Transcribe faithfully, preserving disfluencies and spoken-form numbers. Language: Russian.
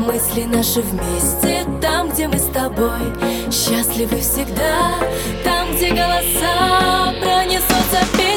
мысли наши вместе, там, где мы с тобой счастливы всегда, там, где голоса пронесутся.